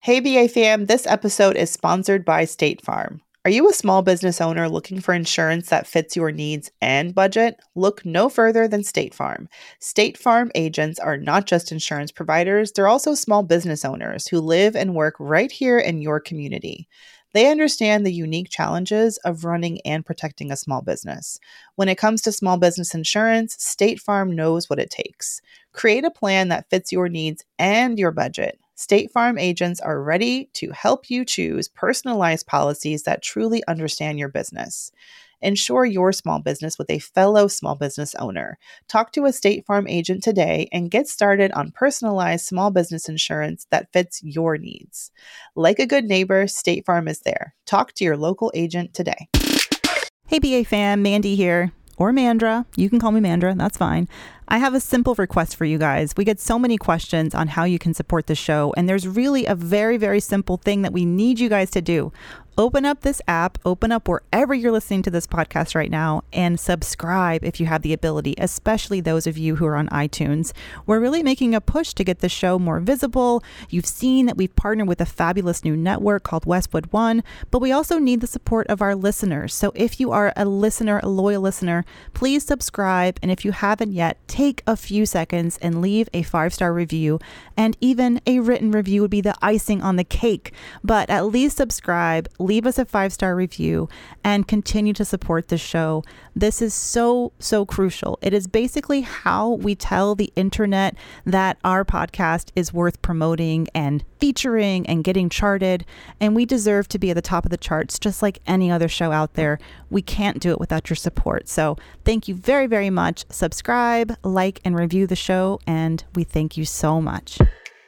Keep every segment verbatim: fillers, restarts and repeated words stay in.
Hey, B A fam, this episode is sponsored by State Farm. Are you a small business owner looking for insurance that fits your needs and budget? Look no further than State Farm. State Farm agents are not just insurance providers, they're also small business owners who live and work right here in your community. They understand the unique challenges of running and protecting a small business. When it comes to small business insurance, State Farm knows what it takes. Create a plan that fits your needs and your budget. State Farm agents are ready to help you choose personalized policies that truly understand your business. Insure your small business with a fellow small business owner. Talk to a State Farm agent today and get started on personalized small business insurance that fits your needs. Like a good neighbor, State Farm is there. Talk to your local agent today. Hey B A fam, Mandy here. Or Mandra. You can call me Mandra. That's fine. I have a simple request for you guys. We get so many questions on how you can support the show, and there's really a very, very simple thing that we need you guys to do. Open up this app, open up wherever you're listening to this podcast right now, and subscribe if you have the ability, especially those of you who are on iTunes. We're really making a push to get the show more visible. You've seen that we've partnered with a fabulous new network called Westwood One, but we also need the support of our listeners. So if you are a listener, a loyal listener, please subscribe. And if you haven't yet, take a few seconds and leave a five-star review, and even a written review would be the icing on the cake. But at least subscribe, leave us a five-star review, and continue to support the show. This is so, so crucial. It is basically how we tell the internet that our podcast is worth promoting and featuring and getting charted, and we deserve to be at the top of the charts just like any other show out there. We can't do it without your support. So thank you very, very much. Subscribe, like, and review the show, and we thank you so much.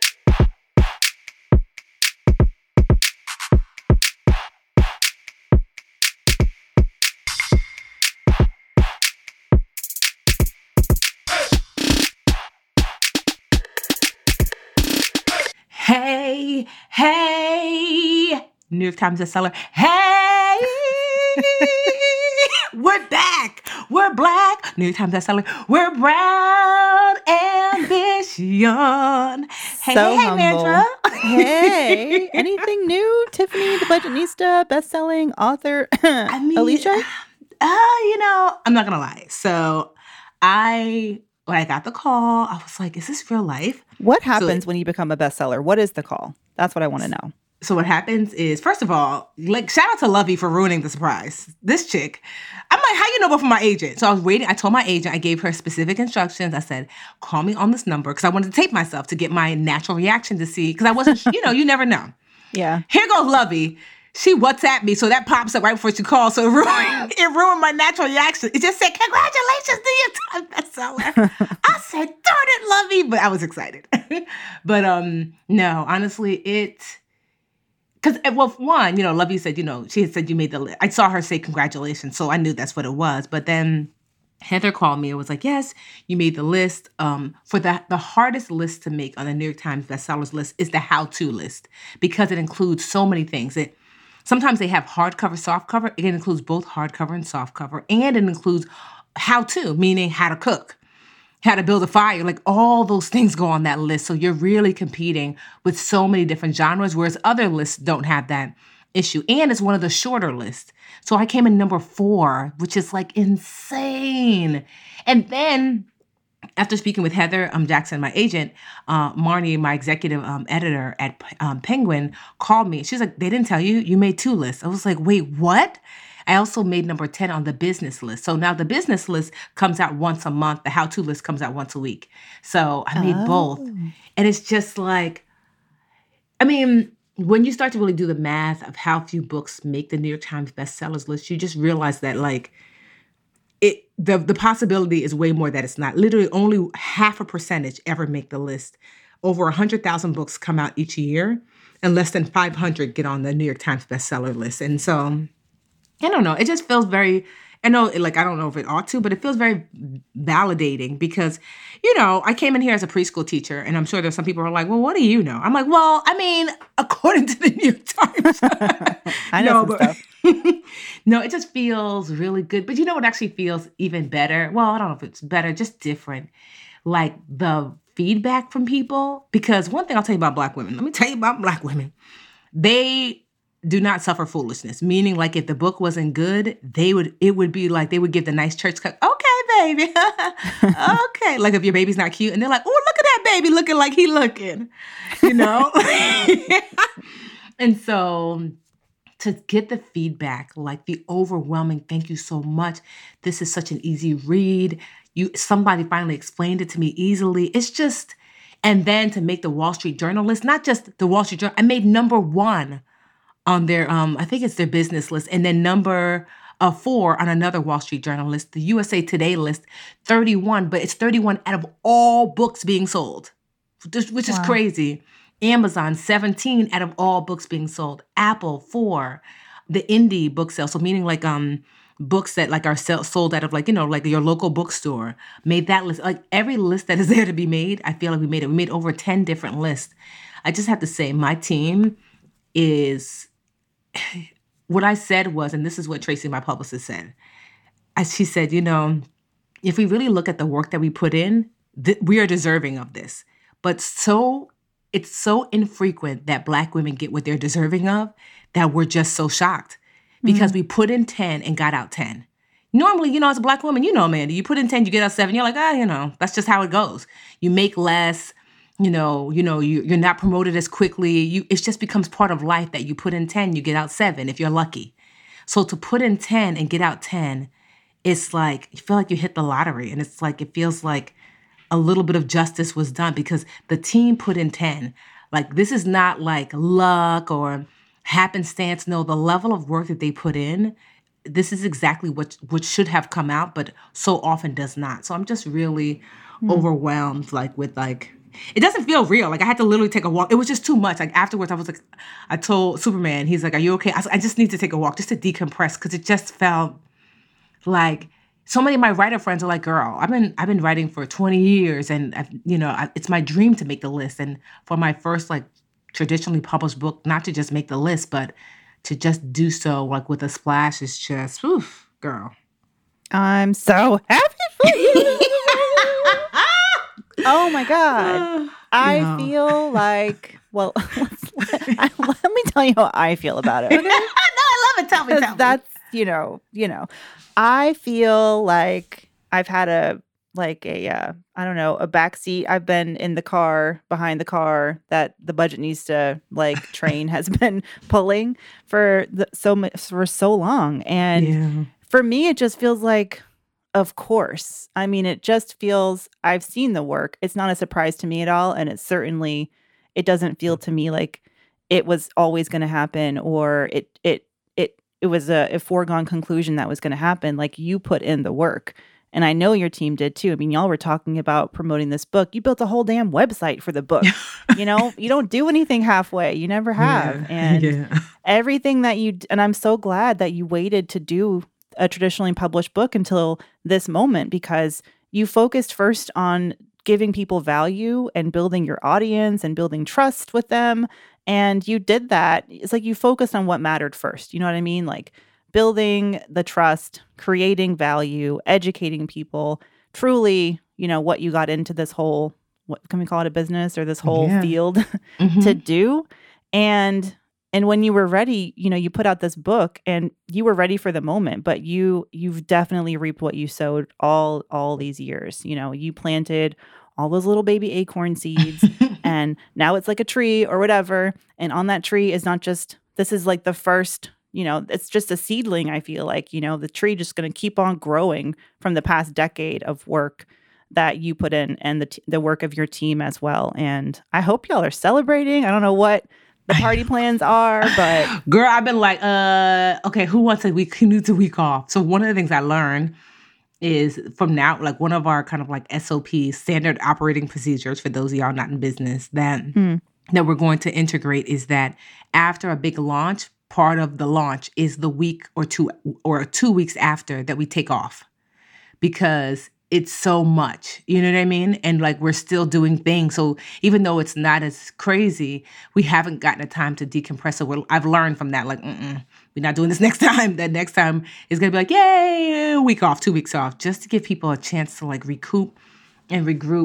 Hey, hey, New York Times bestseller. Hey, we're back. We're black. New York Times bestseller. We're brown ambition. Hey, So hey, hey, humble. Mandra. Hey, anything new? Tiffany, the Budgetnista, best-selling author, I mean, Alicia? Uh, you know, I'm not gonna lie. So, I when I got the call, I was like, "Is this real life?" What happens So- when you become a bestseller? What is the call? That's what I want to know. So what happens is, first of all, like, shout out to Lovey for ruining the surprise. This chick, I'm like, how you know about from my agent? So I was waiting. I told my agent, I gave her specific instructions. I said, call me on this number, because I wanted to tape myself to get my natural reaction to see, because I wasn't, you know, you never know. Yeah. Here goes Lovey. She WhatsApp me, so that pops up right before she calls. So it ruined, it ruined my natural reaction. It just said, congratulations, New York Times bestseller. I said, darn it, Lovey. But I was excited. But um, no, honestly, it... Because, well, one, you know, Lovey said, you know, she had said you made the list. I saw her say congratulations, so I knew that's what it was. But then Heather called me and was like, yes, you made the list. Um, for the, the hardest list to make on the New York Times bestsellers list is the how-to list, because it includes so many things. It Sometimes they have hardcover, softcover. It includes both hardcover and softcover. And it includes how-to, meaning how to cook, how to build a fire. Like, all those things go on that list. So you're really competing with so many different genres, whereas other lists don't have that issue. And it's one of the shorter lists. So I came in number four, which is like insane. And then after speaking with Heather um, Jackson, my agent, uh, Marnie, my executive um, editor at um, Penguin, called me. She's like, they didn't tell you? You made two lists. I was like, wait, what? I also made number ten on the business list. So now the business list comes out once a month. The how-to list comes out once a week. So I made Oh. both. And it's just like, I mean, when you start to really do the math of how few books make the New York Times bestsellers list, you just realize that, like, it the, the possibility is way more that it's not. Literally only half a percentage ever make the list. Over one hundred thousand books come out each year, and less than five hundred get on the New York Times bestseller list. And so, I don't know. It just feels very, I know, like, I don't know if it ought to, but it feels very validating because, you know, I came in here as a preschool teacher, and I'm sure there's some people who are like, well, what do you know? I'm like, well, I mean, according to the New York Times. I know no, some but, stuff. No, it just feels really good. But you know what actually feels even better? Well, I don't know if it's better, just different. Like the feedback from people, because one thing I'll tell you about Black women, let me tell you about Black women. They do not suffer foolishness, meaning like if the book wasn't good, they would, it would be like, they would give the nice church cut. Okay, baby. Okay. Like if your baby's not cute and they're like, oh, look at that baby looking like he looking, you know? And so to get the feedback, like the overwhelming, thank you so much. This is such an easy read. You, somebody finally explained it to me easily. It's just, and then to make the Wall Street Journal list, not just the Wall Street Journal, I made number one on their, um, I think it's their business list, and then number uh, four on another Wall Street Journal list, the U S A Today list, thirty-one, but it's thirty-one out of all books being sold, which is wow. crazy. Amazon, seventeen out of all books being sold. Apple, four. The indie book sale, so meaning like um books that like are sell- sold out of like, you know, like your local bookstore, made that list. Like every list that is there to be made, I feel like we made it. We made over ten different lists. I just have to say my team is, what I said was, and this is what Tracy, my publicist, said. As she said, you know, if we really look at the work that we put in, th- we are deserving of this. But so it's so infrequent that Black women get what they're deserving of that we're just so shocked because mm-hmm. we put in ten and got out ten. Normally, you know, as a Black woman, you know, Amanda, you put in ten, you get out seven. You're like, ah, you know, that's just how it goes. You make less, you know, you know, you, you're not promoted as quickly. You, it just becomes part of life that you put in ten, you get out seven if you're lucky. So to put in ten and get out ten, it's like, you feel like you hit the lottery. And it's like, it feels like a little bit of justice was done because the team put in ten. Like, this is not like luck or happenstance. No, the level of work that they put in, this is exactly what, what should have come out, but so often does not. So I'm just really mm. overwhelmed, like with like, it doesn't feel real. Like I had to literally take a walk. It was just too much. Like afterwards, I was like, I told Superman, he's like, are you okay? I, was, I just need to take a walk just to decompress because it just felt like, so many of my writer friends are like, girl, I've been I've been writing for twenty years and, I've, you know, I, it's my dream to make the list. And for my first like traditionally published book, not to just make the list, but to just do so like with a splash is just, oof, girl. I'm so happy for you. Oh my God. I no. feel like, well, let, I, let me tell you how I feel about it. Okay? No, I love it. Tell me, tell me. That's, you know, you know. I feel like I've had a, like a, uh, I don't know, a backseat. I've been in the car, behind the car that the Budget Needs to like train has been pulling for the, so much, for so long. And yeah. for me, it just feels like, of course. I mean, it just feels, I've seen the work. It's not a surprise to me at all. And it certainly, it doesn't feel to me like it was always going to happen or it, it, it was a, a foregone conclusion that was going to happen. Like you put in the work. And I know your team did too. I mean, y'all were talking about promoting this book. You built a whole damn website for the book. You know, you don't do anything halfway. You never have. Yeah, and yeah. everything that you, and I'm so glad that you waited to do a traditionally published book until this moment because you focused first on giving people value and building your audience and building trust with them. And you did that. It's like you focused on what mattered first. You know what I mean? Like building the trust, creating value, educating people, truly, you know, what you got into this whole, what can we call it, a business or this whole yeah. field mm-hmm. to do. And and when you were ready, you know, you put out this book and you were ready for the moment, but you you've definitely reaped what you sowed all all these years. You know, you planted all those little baby acorn seeds and now it's like a tree or whatever. And on that tree is not just, this is like the first, you know, it's just a seedling. I feel like, you know, the tree just going to keep on growing from the past decade of work that you put in and the t- the work of your team as well. And I hope y'all are celebrating. I don't know what the party plans are, but girl, I've been like, uh, okay, who wants a week? Who needs a week off? So one of the things I learned is from now, like one of our kind of like S O Ps, standard operating procedures for those of y'all not in business that, hmm. that we're going to integrate is that after a big launch, part of the launch is the week or two or two weeks after that we take off because it's so much, you know what I mean? And like, we're still doing things. So even though it's not as crazy, we haven't gotten a time to decompress. So we're, I've learned from that, like, mm-mm, we're not doing this next time. That next time is going to be like, yay, a week off, two weeks off, just to give people a chance to like recoup and regroup.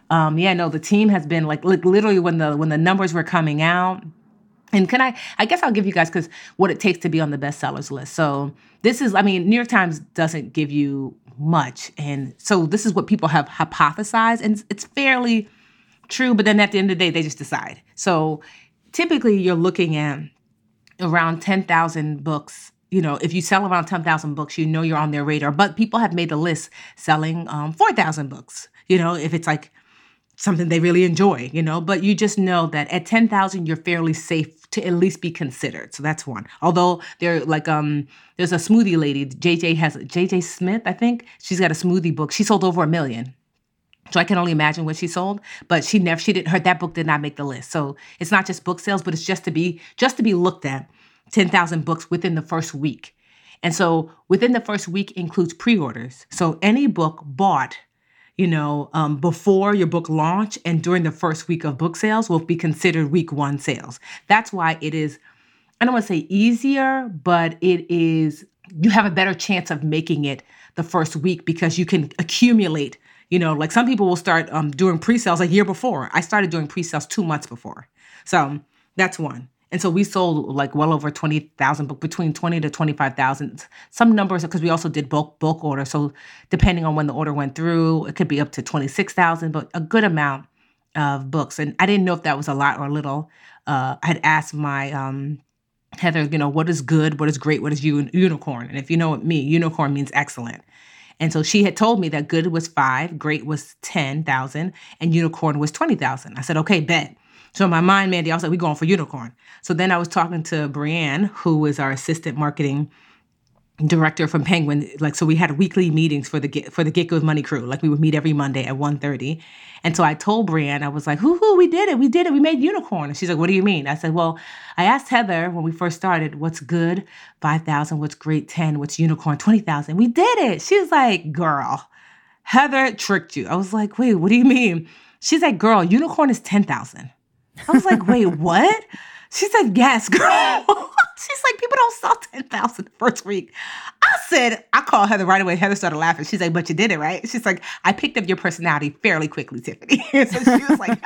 Um, yeah, no, the team has been like, like literally when the when the numbers were coming out. And can I, I guess I'll give you guys, because what it takes to be on the bestsellers list. So this is, I mean, New York Times doesn't give you much. And so this is what people have hypothesized, and it's fairly true. But then at the end of the day, they just decide. So typically you're looking at around ten thousand books. You know, if you sell around ten thousand books, you know you're on their radar. But people have made the list selling um, four thousand books, you know, if it's like something they really enjoy, you know, but you just know that at ten thousand, you're fairly safe to at least be considered. So that's one. Although they're like, um, there's a smoothie lady, J J has, J J Smith, I think. She's got a smoothie book. She sold over a million. So I can only imagine what she sold, but she never, she didn't, her, that book did not make the list. So it's not just book sales, but it's just to be, just to be looked at, ten thousand books within the first week. And so within the first week includes pre-orders. So any book bought you know, um, before your book launch and during the first week of book sales will be considered week one sales. That's why it is, I don't want to say easier, but it is, you have a better chance of making it the first week because you can accumulate, you know, like some people will start um, doing pre-sales a year before. I started doing pre-sales two months before. So that's one. And so we sold like well over twenty thousand, but between twenty to twenty-five thousand. Some numbers, because we also did bulk bulk order. So depending on when the order went through, it could be up to twenty-six thousand, but a good amount of books. And I didn't know if that was a lot or little. Uh, I had asked my um, Heather, you know, what is good, what is great, what is un- unicorn? And if you know what me, unicorn means excellent. And so she had told me that good was five, great was ten thousand, and unicorn was twenty thousand. I said, okay, bet. So in my mind, Mandy, I was like, we're going for unicorn. So then I was talking to Brianne, who is our assistant marketing director from Penguin. Like, so we had weekly meetings for the for the Get Good Money crew. Like we would meet every Monday at one thirty. And so I told Brianne, I was like, hoo hoo, we did it. We did it. We made unicorn. And she's like, what do you mean? I said, well, I asked Heather when we first started, what's good? five thousand, what's great? ten, what's unicorn? twenty thousand. We did it. She was like, girl, Heather tricked you. I was like, wait, what do you mean? She's like, girl, unicorn is ten thousand. I was like, wait, what? She said, yes, girl. She's like, people don't sell ten thousand the first week. I said, I called Heather right away. Heather started laughing. She's like, but you did it, right? She's like, I picked up your personality fairly quickly, Tiffany. So she was like,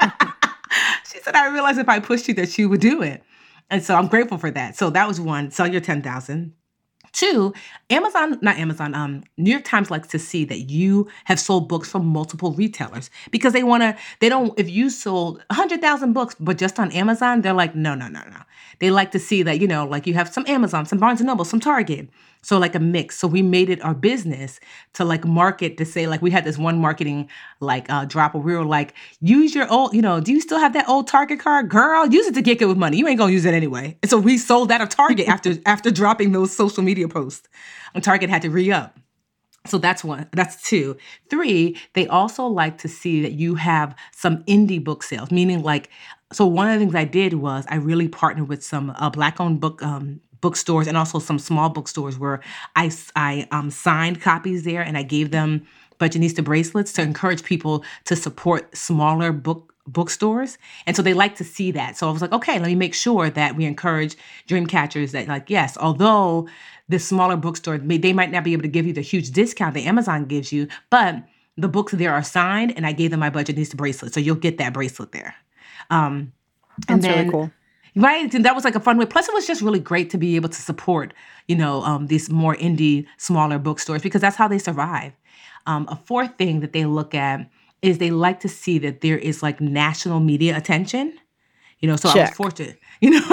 she said, I realized if I pushed you that you would do it. And so I'm grateful for that. So that was one, sell your ten thousand. Two, Amazon, not Amazon, um, New York Times likes to see that you have sold books from multiple retailers because they want to, they don't, if you sold one hundred thousand books, but just on Amazon, they're like, no, no, no, no. They like to see that, you know, like you have some Amazon, some Barnes and Noble, some Target. So like a mix. So we made it our business to like market, to say like we had this one marketing like uh, drop where we were like, use your old, you know, do you still have that old Target card? Girl, use it to get good with money. You ain't gonna use it anyway. And so we sold that at Target after after dropping those social media posts. And Target had to re-up. So that's one. That's two. Three, they also like to see that you have some indie book sales, meaning like, so one of the things I did was I really partnered with some uh, Black-owned book um, bookstores and also some small bookstores where I, I um, signed copies there and I gave them Budgetnista bracelets to encourage people to support smaller book bookstores. And so they like to see that. So I was like, okay, let me make sure that we encourage dream catchers that like, yes, although the smaller bookstore, they might not be able to give you the huge discount that Amazon gives you, but the books there are signed and I gave them my Budgetnista bracelet. So you'll get that bracelet there. Um, and That's then, really cool. Right. And that was like a fun way. Plus, it was just really great to be able to support, you know, um, these more indie, smaller bookstores because that's how they survive. Um, a fourth thing that they look at is they like to see that there is like national media attention. You know, so Check. I was fortunate. You know,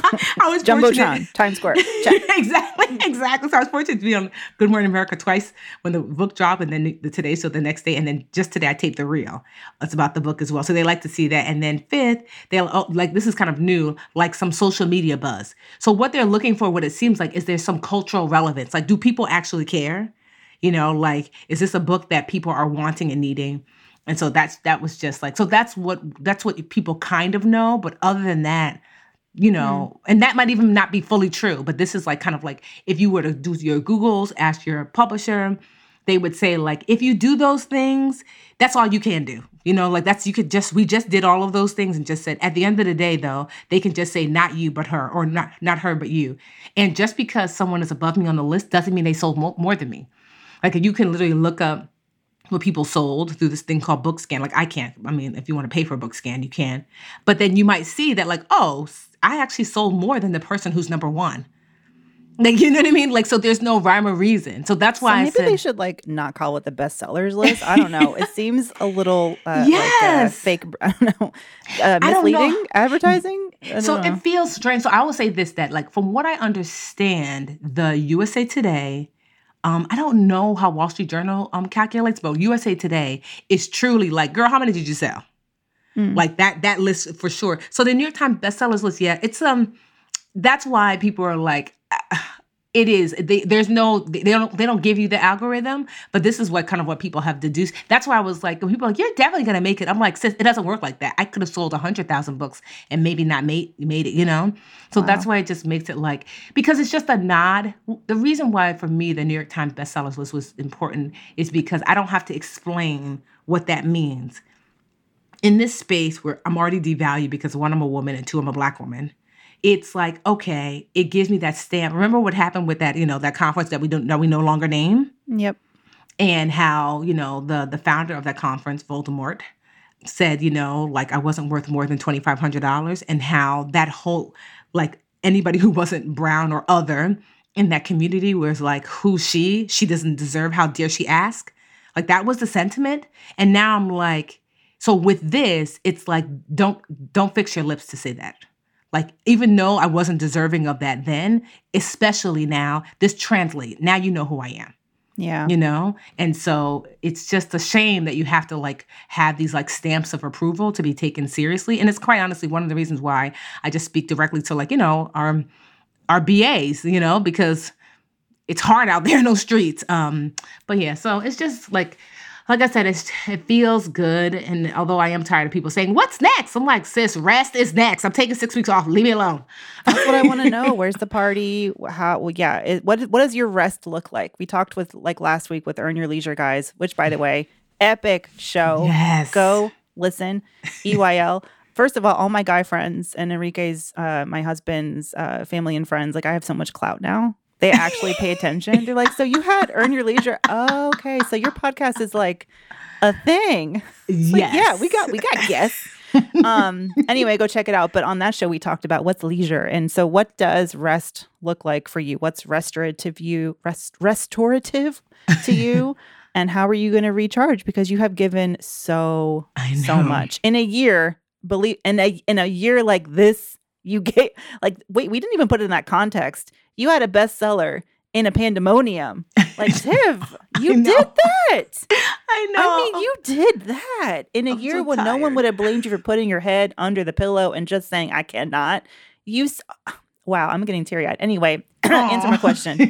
I was Jumbotron, fortunate. Times Square. Check. exactly, exactly. So I was fortunate to be on Good Morning America twice when the book dropped, and then the Today Show the next day, and then just today I taped the reel. It's about the book as well. So they like to see that. And then fifth, they'll oh, like this is kind of new, like some social media buzz. So what they're looking for, what it seems like, is there's some cultural relevance. Like, do people actually care? You know, like, is this a book that people are wanting and needing? And so that's that was just like, so that's what that's what people kind of know. But other than that, you know, mm. and that might even not be fully true. But this is like kind of like if you were to do your Googles, ask your publisher, they would say like, if you do those things, that's all you can do. You know, like that's you could just we just did all of those things and just said at the end of the day, though, they can just say not you, but her, or not not her, but you. And just because someone is above me on the list doesn't mean they sold more, more than me. Like you can literally look up what people sold through this thing called BookScan. Like I can't, I mean, if you want to pay for a BookScan, you can. But then you might see that like, oh, I actually sold more than the person who's number one. Like, you know what I mean? Like, so there's no rhyme or reason. So that's why so maybe I said, they should like not call it the bestsellers list. I don't know. It seems a little uh, yes. like uh, fake, I don't know, uh, misleading know. advertising. I So don't know. it feels strange. So I will say this, that like, from what I understand, the U S A Today, um, I don't know how Wall Street Journal um calculates, but U S A Today is truly like, girl, how many did you sell? Mm. Like that, that list for sure. So the New York Times bestsellers list, yeah, it's, um, that's why people are like, it is. They, there's no. They don't. They don't give you the algorithm. But this is what kind of what people have deduced. That's why I was like, when people are like, you're definitely gonna make it. I'm like, sis, it doesn't work like that. I could have sold a hundred thousand books and maybe not made made it. You know. So wow. That's why it just makes it like, because it's just a nod. The reason why for me the New York Times bestsellers list was important is because I don't have to explain what that means. In this space where I'm already devalued because one, I'm a woman, and two, I'm a Black woman. It's like, okay, it gives me that stamp. Remember what happened with that, you know, that conference that we don't that we no longer name? Yep. And how, you know, the the founder of that conference, Voldemort, said, you know, like I wasn't worth more than twenty-five hundred dollars, and how that whole, like anybody who wasn't brown or other in that community was like, who's she? She doesn't deserve, how dare she ask? Like that was the sentiment. And now I'm like, so with this, it's like, don't don't fix your lips to say that. Like, even though I wasn't deserving of that then, especially now, this translates. Now you know who I am. Yeah. You know? And so it's just a shame that you have to like have these like stamps of approval to be taken seriously. And it's quite honestly one of the reasons why I just speak directly to like, you know, our, our B As, you know, because it's hard out there in those streets. Um, but yeah, so it's just like, Like I said, it's, it feels good. And although I am tired of people saying, what's next? I'm like, sis, rest is next. I'm taking six weeks off. Leave me alone. That's what I want to know. Where's the party? How, well, yeah. It, what, what does your rest look like? We talked with like last week with Earn Your Leisure guys, which by the way, epic show. Yes. Go listen. E Y L. First of all, all my guy friends and Enrique's, uh, my husband's uh, family and friends, like I have so much clout now. They actually pay attention. They're like, so you had Earn Your Leisure. Oh, okay. So your podcast is like a thing. It's yes. Like, yeah, we got, we got yes. um, anyway, go check it out. But on that show, we talked about what's leisure. And so what does rest look like for you? What's restorative you, rest, restorative to you? And how are you going to recharge? Because you have given so, so much in a year, believe in a, in a year like this, you gave like, wait, we didn't even put it in that context. You had a bestseller in a pandemonium. Like, Tiv, you did that. I know. I mean, you did that in a I'm year so when no one tired. would have blamed you for putting your head under the pillow and just saying, I cannot. You, s- wow, I'm getting teary-eyed. Anyway, answer my question.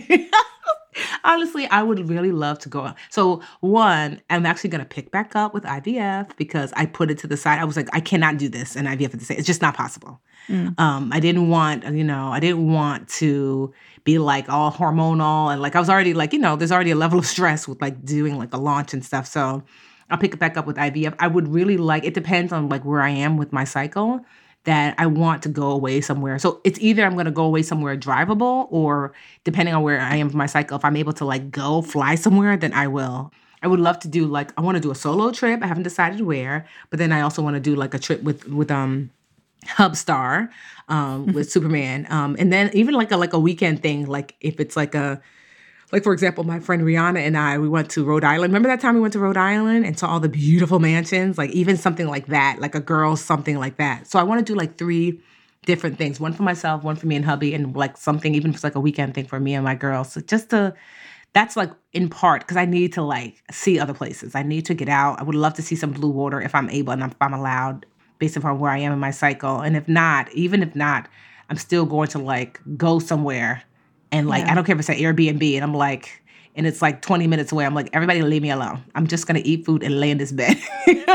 Honestly, I would really love to go. So one, I'm actually going to pick back up with I V F because I put it to the side. I was like, I cannot do this and I V F at the same. It's just not possible. Mm. Um, I didn't want, you know, I didn't want to be like all hormonal and like I was already like, you know, there's already a level of stress with like doing like a launch and stuff. So I'll pick it back up with I V F. I would really like, it depends on like where I am with my cycle, that I want to go away somewhere. So it's either I'm going to go away somewhere drivable, or depending on where I am with my cycle, if I'm able to like go fly somewhere, then I will. I would love to do like, I want to do a solo trip. I haven't decided where, but then I also want to do like a trip with, with, um, Hubstar, um, with Superman. Um, and then even like a, like a weekend thing, like if it's like a, like, for example, my friend Rihanna and I, we went to Rhode Island. Remember that time we went to Rhode Island and saw all the beautiful mansions? Like even something like that, like a girl's something like that. So I want to do like three different things. One for myself, one for me and hubby, and like something, even if it's like a weekend thing for me and my girls. So just to, that's like in part because I need to like see other places. I need to get out. I would love to see some blue water if I'm able and if I'm allowed based upon where I am in my cycle. And if not, even if not, I'm still going to like go somewhere. And like, yeah. I don't care if it's an Airbnb and I'm like, and it's like twenty minutes away. I'm like, everybody leave me alone. I'm just going to eat food and lay in this bed. You need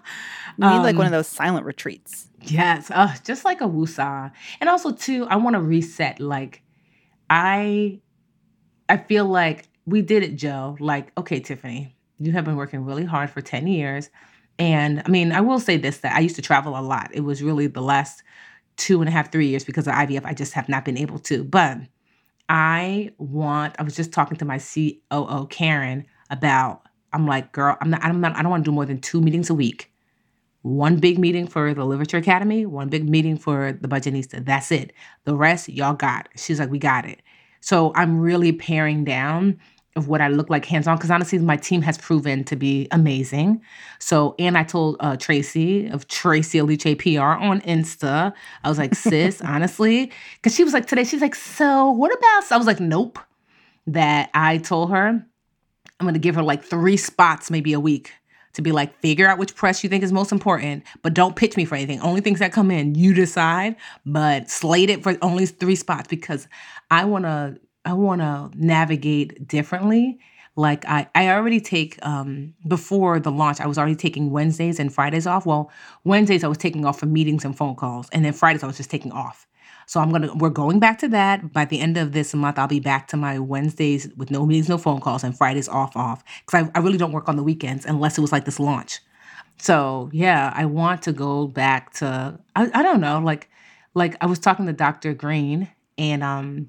um, like one of those silent retreats. Yes. Uh, just like a woosah. And also too, I want to reset. Like I, I feel like we did it, Joe. Like, okay, Tiffany, you have been working really hard for ten years. And I mean, I will say this, that I used to travel a lot. It was really the last two and a half, three years because of I V F. I just have not been able to, but I want, I was just talking to my C O O, Karen, about I'm like, girl, I'm not, I'm not, I don't want to do more than two meetings a week. One big meeting for the Literature Academy, one big meeting for the Budgetnista. That's it. The rest, y'all got it. She's like, we got it. So I'm really paring down of what I look like hands-on, because honestly, my team has proven to be amazing. So, and I told uh, Tracy of Tracy Aliche P R on Insta, I was like, sis, honestly, because she was like, today, she's like, so what about, so I was like, nope. That I told her, I'm going to give her like three spots, maybe a week, to be like, figure out which press you think is most important, but don't pitch me for anything. Only things that come in, you decide, but slate it for only three spots, because I want to, I want to navigate differently. Like I, I already take, um, before the launch, I was already taking Wednesdays and Fridays off. Well, Wednesdays I was taking off for meetings and phone calls, and then Fridays I was just taking off. So I'm going to, we're going back to that. By the end of this month, I'll be back to my Wednesdays with no meetings, no phone calls, and Fridays off, off. Because I, I really don't work on the weekends unless it was like this launch. So yeah, I want to go back to, I, I don't know, like, like I was talking to Doctor Green, and um,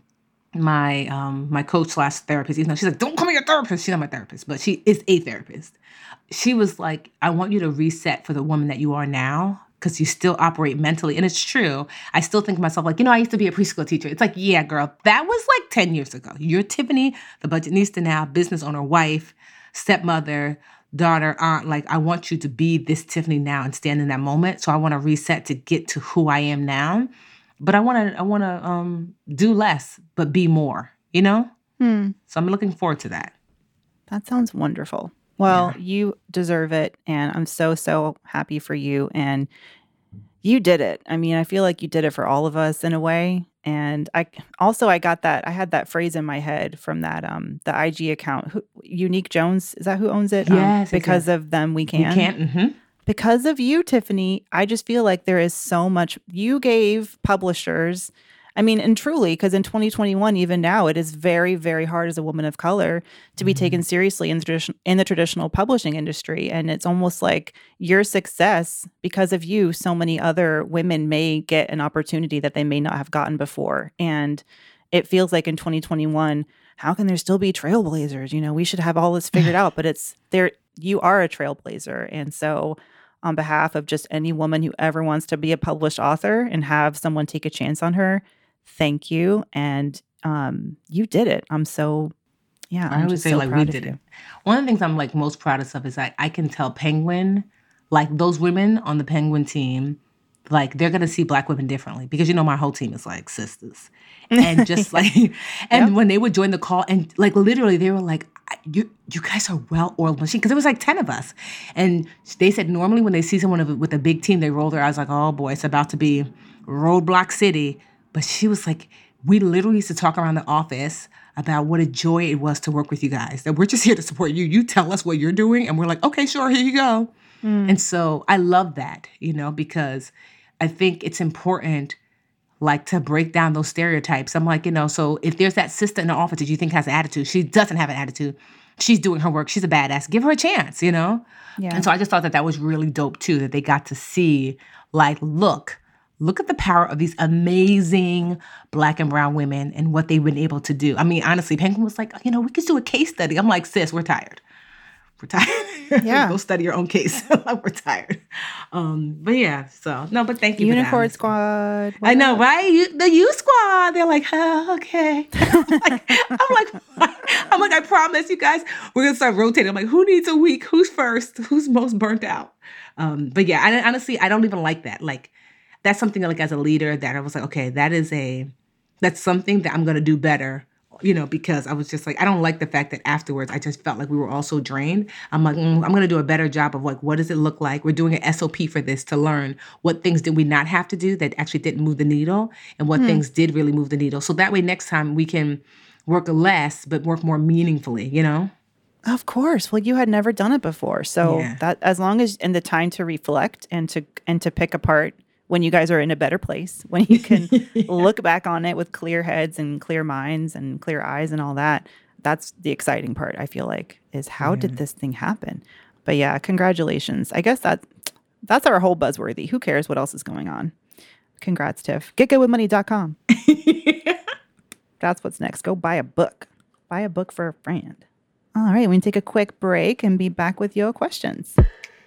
my um, my coach slash therapist, even though she's like, don't call me a therapist. She's not my therapist, but she is a therapist. She was like, I want you to reset for the woman that you are now, because you still operate mentally. And it's true. I still think to myself, like, you know, I used to be a preschool teacher. It's like, yeah, girl, that was like ten years ago. You're Tiffany, the Budgetnista now, business owner, wife, stepmother, daughter, aunt. Like, I want you to be this Tiffany now and stand in that moment. So I want to reset to get to who I am now. But I want to, I want to um, do less, but be more, you know? Hmm. So I'm looking forward to that. That sounds wonderful. Well, Yeah. you deserve it, and I'm so, so happy for you. And you did it. I mean, I feel like you did it for all of us in a way. And I also, I got that, I had that phrase in my head from that, um, the I G account, who, Unique Jones, is that who owns it? Yes, Um, yes, because yes. of them, we You can. can't. Mm-hmm. Because of you, Tiffany, I just feel like there is so much you gave publishers. I mean, and truly, because in twenty twenty-one, even now, it is very, very hard as a woman of color to be Mm-hmm. taken seriously in the tradition in the traditional publishing industry. And it's almost like your success, because of you, so many other women may get an opportunity that they may not have gotten before. And it feels like in twenty twenty-one, how can there still be trailblazers? You know, we should have all this figured out, but it's there. You are a trailblazer. And so on behalf of just any woman who ever wants to be a published author and have someone take a chance on her, thank you. And um, you did it. I'm so, yeah, I I'm always just say, so like, we proud of did you. it. One of the things I'm like most proudest of is that I can tell Penguin, like those women on the Penguin team, like they're gonna see Black women differently, because you know my whole team is like sisters, and just like, and Yep. when they would join the call, and like literally they were like, "I- you you guys are well-oiled machine," because there was like ten of us, and they said normally when they see someone of- with a big team, they roll their eyes like, oh boy, it's about to be Roadblock City. But she was like, we literally used to talk around the office about what a joy it was to work with you guys. That we're just here to support you. You tell us what you're doing, and we're like, okay, sure, here you go. Mm. And so I love that, you know, because I think it's important, like, to break down those stereotypes. I'm like, you know, so if there's that sister in the office that you think has an attitude, she doesn't have an attitude. She's doing her work. She's a badass. Give her a chance, you know? Yeah. And so I just thought that that was really dope, too, that they got to see, like, look, look at the power of these amazing Black and brown women and what they've been able to do. I mean, honestly, Penguin was like, you know, we could do a case study. I'm like, sis, we're tired. We're tired. Yeah. Go study your own case. We're tired. Um, but yeah, so no, but thank you. for that, Unicorn honestly. Squad. I know, right? You, the U Squad. They're like, oh, okay. I'm like, I'm like, I'm like, I promise you guys, we're gonna start rotating. I'm like, who needs a week? Who's first? Who's most burnt out? Um, but yeah, I, honestly, I don't even like that. Like, that's something that, like, as a leader, that I was like, okay, that is a, that's something that I'm gonna do better. You know, because I was just like, I don't like the fact that afterwards I just felt like we were all so drained. I'm like, mm, I'm going to do a better job of, like, what does it look like? We're doing an S O P for this to learn what things did we not have to do that actually didn't move the needle, and what Hmm. things did really move the needle. So that way next time we can work less, but work more meaningfully, you know? Of course. Well, you had never done it before. So Yeah. that, as long as, and the time to reflect and to, and to pick apart when you guys are in a better place, when you can look back on it with clear heads and clear minds and clear eyes and all that, that's the exciting part, I feel like, is how did this thing happen? But yeah, congratulations. I guess that that's our whole buzzworthy. Who cares what else is going on? Congrats, Tiff. get good with money dot com. That's what's next. Go buy a book. Buy a book for a friend. All right, we can take a quick break and be back with your questions.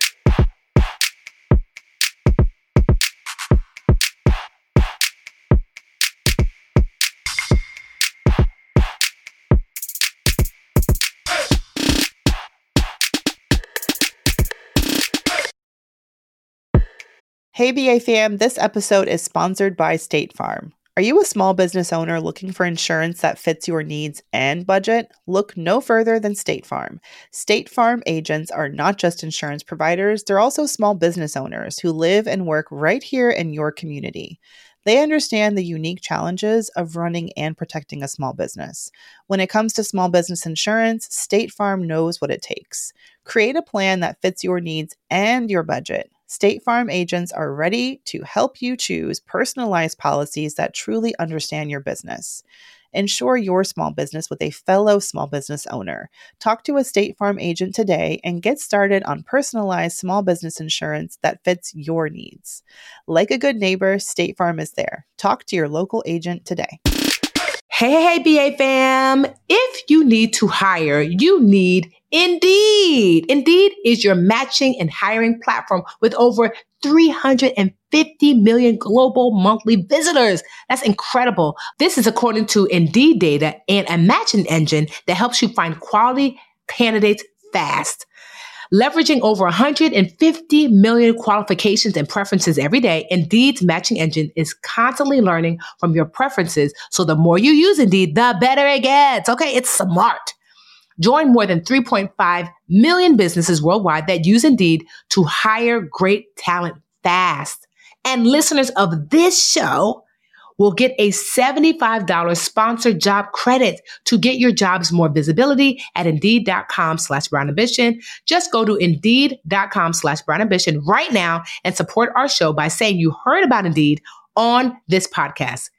Hey B A fam, this episode is sponsored by State Farm. Are you a small business owner looking for insurance that fits your needs and budget? Look no further than State Farm. State Farm agents are not just insurance providers, they're also small business owners who live and work right here in your community. They understand the unique challenges of running and protecting a small business. When it comes to small business insurance, State Farm knows what it takes. Create a plan that fits your needs and your budget. State Farm agents are ready to help you choose personalized policies that truly understand your business. Insure your small business with a fellow small business owner. Talk to a State Farm agent today and get started on personalized small business insurance that fits your needs. Like a good neighbor, State Farm is there. Talk to your local agent today. Hey, hey, hey, B A fam. If you need to hire, you need Indeed. Indeed is your matching and hiring platform with over three hundred fifty million global monthly visitors. That's incredible. This is according to Indeed data and a matching engine that helps you find quality candidates fast. Leveraging over one hundred fifty million qualifications and preferences every day, Indeed's matching engine is constantly learning from your preferences. So the more you use Indeed, the better it gets. Okay, it's smart. Join more than three point five million businesses worldwide that use Indeed to hire great talent fast. And listeners of this show will get a seventy-five dollars sponsored job credit to get your jobs more visibility at Indeed.com slash Brown Ambition. Just go to Indeed.com slash Brown Ambition right now and support our show by saying you heard about Indeed on this podcast.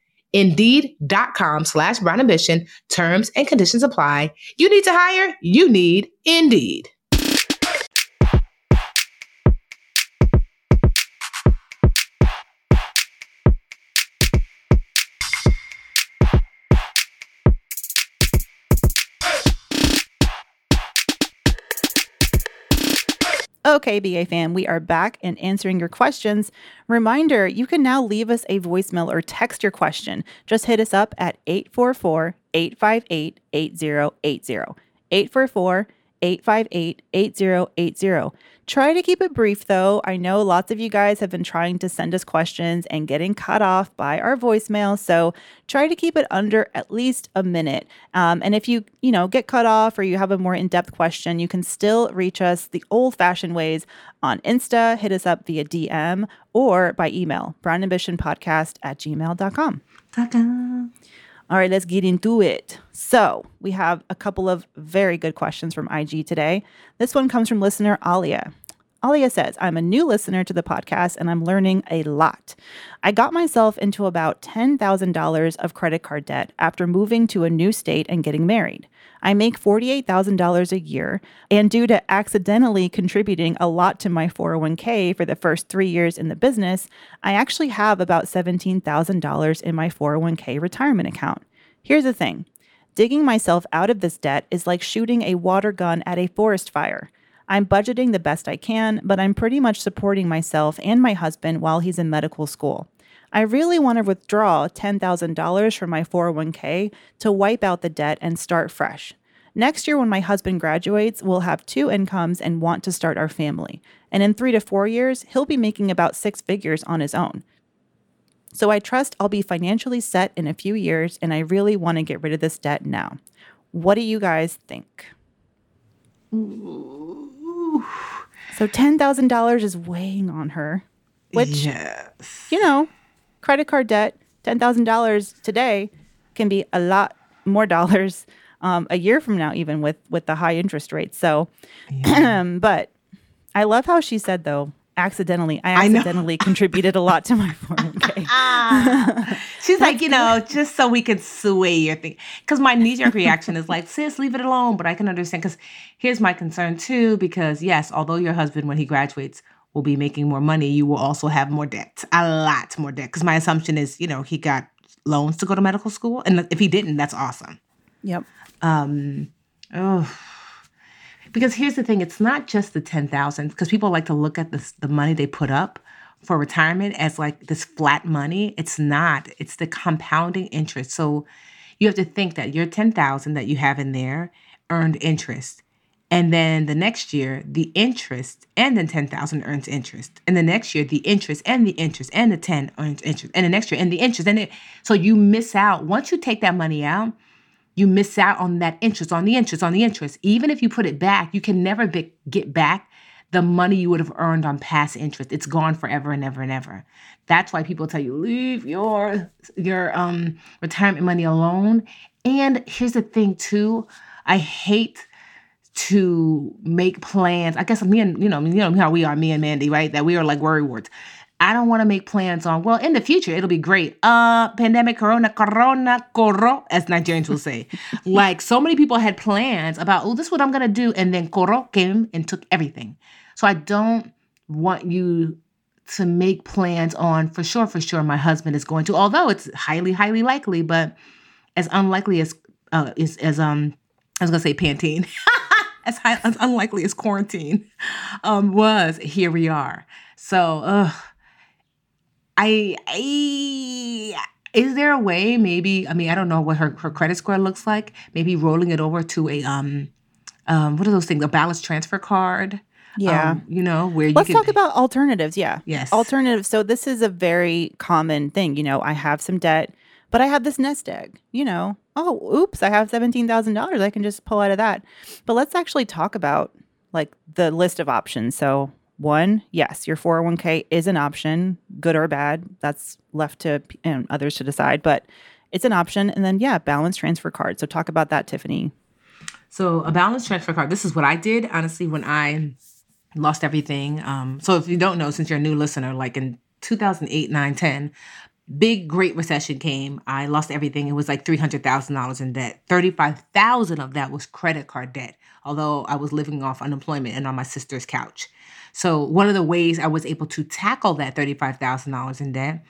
Indeed.com slash Brown Ambition. Terms and conditions apply. You need to hire? You need Indeed. Okay, B A fam, we are back and answering your questions. Reminder, you can now leave us a voicemail or text your question. Just hit us up at eight four four, eight five eight, eight zero eight zero. eight four four, eight five eight, eight zero eight zero. Try to keep it brief, though. I know lots of you guys have been trying to send us questions and getting cut off by our voicemail, so try to keep it under at least a minute. Um, and if you, you know, get cut off or you have a more in-depth question, you can still reach us the old-fashioned ways on Insta, hit us up via D M, or by email, brownambitionpodcast at gmail dot com. All right, let's get into it. So we have a couple of very good questions from I G today. This one comes from listener Alia. Alia says, I'm a new listener to the podcast and I'm learning a lot. I got myself into about ten thousand dollars of credit card debt after moving to a new state and getting married. I make forty-eight thousand dollars a year, and due to accidentally contributing a lot to my four oh one k for the first three years in the business, I actually have about seventeen thousand dollars in my four oh one k retirement account. Here's the thing. Digging myself out of this debt is like shooting a water gun at a forest fire. I'm budgeting the best I can, but I'm pretty much supporting myself and my husband while he's in medical school. I really want to withdraw ten thousand dollars from my four oh one k to wipe out the debt and start fresh. Next year, when my husband graduates, we'll have two incomes and want to start our family. And in three to four years, he'll be making about six figures on his own. So I trust I'll be financially set in a few years, and I really want to get rid of this debt now. What do you guys think? Ooh. So ten thousand dollars is weighing on her, which, yes. you know, credit card debt, ten thousand dollars today can be a lot more dollars um, a year from now, even with, with the high interest rates. So, yeah. But I love how she said, though, accidentally, I accidentally I contributed a lot to my four oh one k. Ah. She's like, you know, just so we can sway your thing. Because my knee-jerk reaction is like, sis, leave it alone. But I can understand, because here's my concern too, because yes, although your husband, when he graduates, will be making more money, you will also have more debt, a lot more debt. Because my assumption is, you know, he got loans to go to medical school. And if he didn't, that's awesome. Yep. Um, oh, Because here's the thing, it's not just the ten thousand because people like to look at this, the money they put up for retirement as like this flat money. It's not. It's the compounding interest. So you have to think that your ten thousand that you have in there earned interest. And then the next year, the interest and then ten thousand earns interest. And the next year, the interest and the interest and the ten earns interest. And the next year, and the interest. And it, so you miss out. Once you take that money out, you miss out on that interest, on the interest, on the interest. Even if you put it back, you can never be, get back the money you would have earned on past interest. It's gone forever and ever and ever. That's why people tell you, leave your, your um, retirement money alone. And here's the thing, too. I hate to make plans. I guess me and, you know, you know how we are, me and Mandy, right? That we are like worry wards. I don't want to make plans on, well, in the future, it'll be great. Uh, pandemic, corona, corona, corro, as Nigerians will say. Like so many people had plans about, oh, this is what I'm going to do. And then corro came and took everything. So I don't want you to make plans on, for sure, for sure, my husband is going to, although it's highly, highly likely, but as unlikely as, uh, as, as um, I was going to say Pantene, as, high, as unlikely as quarantine um, was, here we are. So, ugh. I, I, is there a way maybe, I mean, I don't know what her, her credit score looks like, maybe rolling it over to a, um, um, what are those things? A balance transfer card. Yeah. Um, you know, where you Let's can talk about alternatives. Yeah. Yes. Alternatives. So this is a very common thing. You know, I have some debt, but I have this nest egg, you know, oh, oops, I have seventeen thousand dollars. I can just pull out of that. But let's actually talk about like the list of options. So one, yes, your four oh one k is an option, good or bad. That's left to you know, others to decide, but it's an option. And then, yeah, balance transfer card. So talk about that, Tiffany. So a balance transfer card, this is what I did, honestly, when I lost everything. Um, so if you don't know, since you're a new listener, like in two thousand eight, nine, ten, big Great Recession came. I lost everything. It was like three hundred thousand dollars in debt. thirty-five thousand dollars of that was credit card debt, although I was living off unemployment and on my sister's couch. So one of the ways I was able to tackle that thirty-five thousand dollars in debt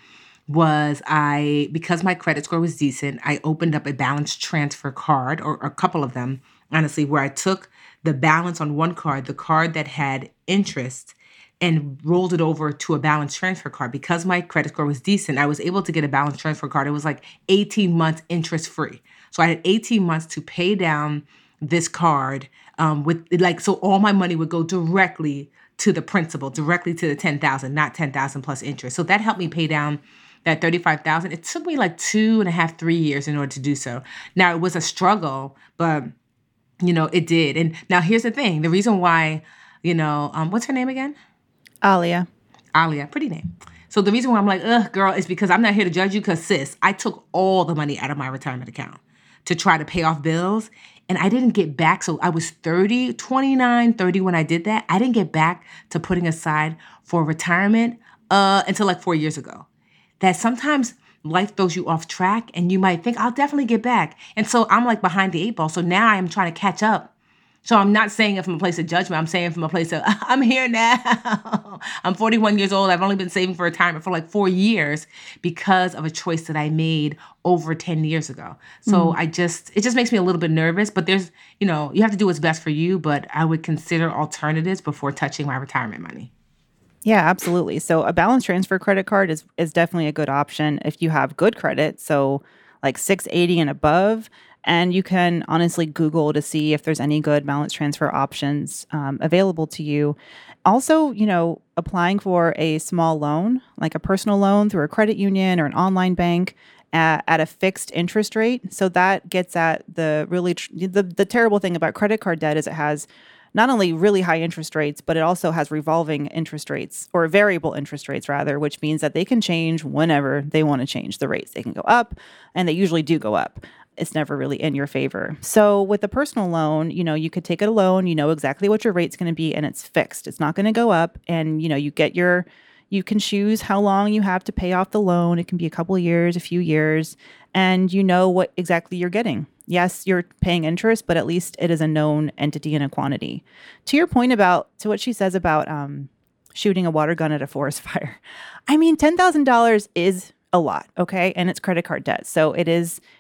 was I, because my credit score was decent, I opened up a balance transfer card, or, or a couple of them, honestly, where I took the balance on one card, the card that had interest, and rolled it over to a balance transfer card. Because my credit score was decent, I was able to get a balance transfer card. It was like eighteen months interest free. So I had eighteen months to pay down this card um, with like, so all my money would go directly to the principal, directly to the ten thousand, not ten thousand plus interest. So that helped me pay down that thirty-five thousand. It took me like two and a half, three years in order to do so. Now it was a struggle, but you know, it did. And now here's the thing. The reason why, you know, um, what's her name again? Alia. Alia, pretty name. So the reason why I'm like, ugh, girl, is because I'm not here to judge you because, sis, I took all the money out of my retirement account to try to pay off bills. And I didn't get back. So I was thirty, twenty-nine, thirty when I did that. I didn't get back to putting aside for retirement uh, until like four years ago. That sometimes life throws you off track and you might think, I'll definitely get back. And so I'm like behind the eight ball. So now I am trying to catch up. So I'm not saying it from a place of judgment. I'm saying from a place of, I'm here now. I'm forty-one years old. I've only been saving for retirement for like four years because of a choice that I made over ten years ago. So mm. I just, it just makes me a little bit nervous, but there's, you know, you have to do what's best for you, but I would consider alternatives before touching my retirement money. Yeah, absolutely. So a balance transfer credit card is, is definitely a good option if you have good credit. So like six eighty and above. And you can honestly Google to see if there's any good balance transfer options um, available to you. Also, you know, applying for a small loan, like a personal loan through a credit union or an online bank at, at a fixed interest rate. So that gets at the really, tr- the, the terrible thing about credit card debt is it has not only really high interest rates, but it also has revolving interest rates or variable interest rates rather, which means that they can change whenever they want to change the rates. They can go up and they usually do go up. It's never really in your favor. So with a personal loan, you know, you could take a loan, you know exactly what your rate's going to be and it's fixed. It's not going to go up. And, you know, you get your, you can choose how long you have to pay off the loan. It can be a couple of years, a few years, and you know what exactly you're getting. Yes, you're paying interest, but at least it is a known entity and a quantity. To your point about, to what she says about um, shooting a water gun at a forest fire. I mean, ten thousand dollars is a lot, okay? And it's credit card debt. So it is,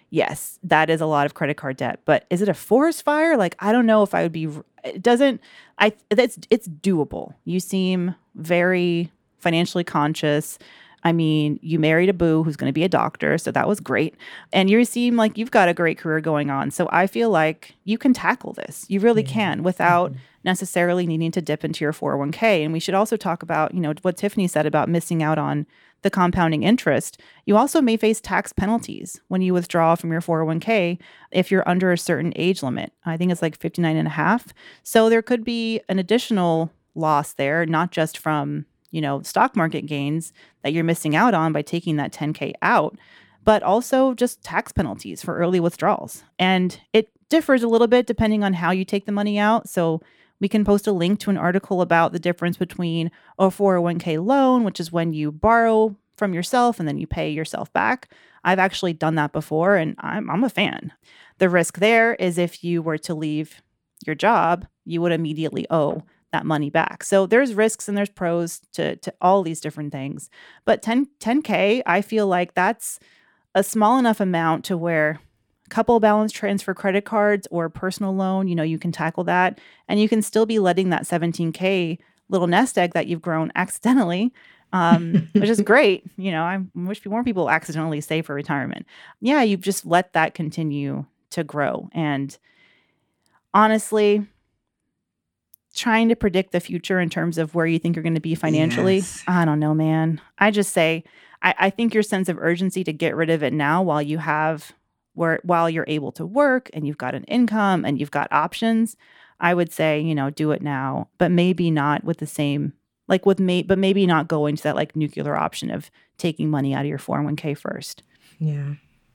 yes, that is a lot of credit card debt. But is it a forest fire? Like, I don't know if I would be, it doesn't, I, it's, it's doable. You seem very financially conscious. I mean, you married a boo who's going to be a doctor, so that was great. And you seem like you've got a great career going on. So I feel like you can tackle this. You really yeah. can without mm-hmm. necessarily needing to dip into your four oh one k. And we should also talk about, you know, what Tiffany said about missing out on the compounding interest. You also may face tax penalties when you withdraw from your four oh one k if you're under a certain age limit. I think it's like fifty-nine and a half. So there could be an additional loss there, not just from, you know, stock market gains that you're missing out on by taking that ten k out, but also just tax penalties for early withdrawals. And it differs a little bit depending on how you take the money out. So we can post a link to an article about the difference between a four oh one k loan, which is when you borrow from yourself and then you pay yourself back. I've actually done that before, and I'm I'm a fan. The risk there is if you were to leave your job, you would immediately owe that money back. So there's risks and there's pros to, to all these different things. But ten, ten K, I feel like that's a small enough amount to where a couple balance transfer credit cards or personal loan, you know, you can tackle that. And you can still be letting that seventeen K little nest egg that you've grown accidentally, um, which is great. You know, I wish more people accidentally save for retirement. Yeah, you've just let that continue to grow. And honestly, trying to predict the future in terms of where you think you're going to be financially, yes. I don't know, man. I just say, I, I think your sense of urgency to get rid of it now while you have, where while you're able to work and you've got an income and you've got options, I would say, you know, do it now, but maybe not with the same, like with me, but maybe not go into that like nuclear option of taking money out of your four oh one k first. Yeah.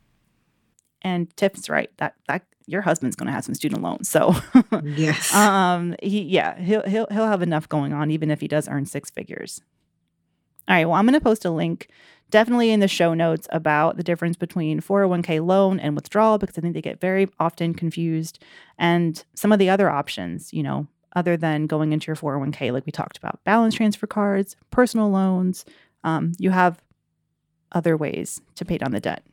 And Tiff's right. That, that, your husband's going to have some student loans. So yes. um, he, yeah, he'll, he'll, he'll have enough going on, even if he does earn six figures. All right. Well, I'm going to post a link definitely in the show notes about the difference between four oh one k loan and withdrawal, because I think they get very often confused, and some of the other options, you know, other than going into your four oh one k, like we talked about, balance transfer cards, personal loans. Um, you have other ways to pay down the debt.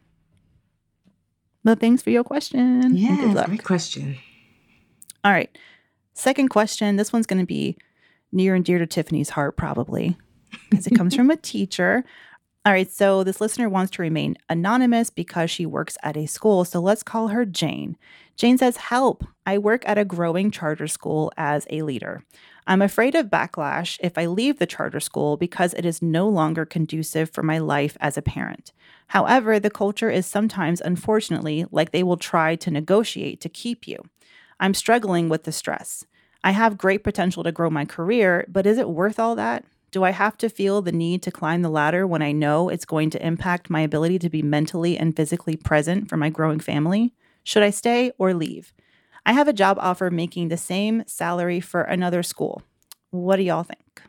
But thanks for your question. Yeah, great question. All right. Second question. This one's going to be near and dear to Tiffany's heart, probably, because it comes from a teacher. All right. So this listener wants to remain anonymous because she works at a school. So let's call her Jane. Jane says, help. I work at a growing charter school as a leader. I'm afraid of backlash if I leave the charter school because it is no longer conducive for my life as a parent. However, the culture is sometimes, unfortunately, like they will try to negotiate to keep you. I'm struggling with the stress. I have great potential to grow my career, but is it worth all that? Do I have to feel the need to climb the ladder when I know it's going to impact my ability to be mentally and physically present for my growing family? Should I stay or leave? I have a job offer making the same salary for another school. What do y'all think?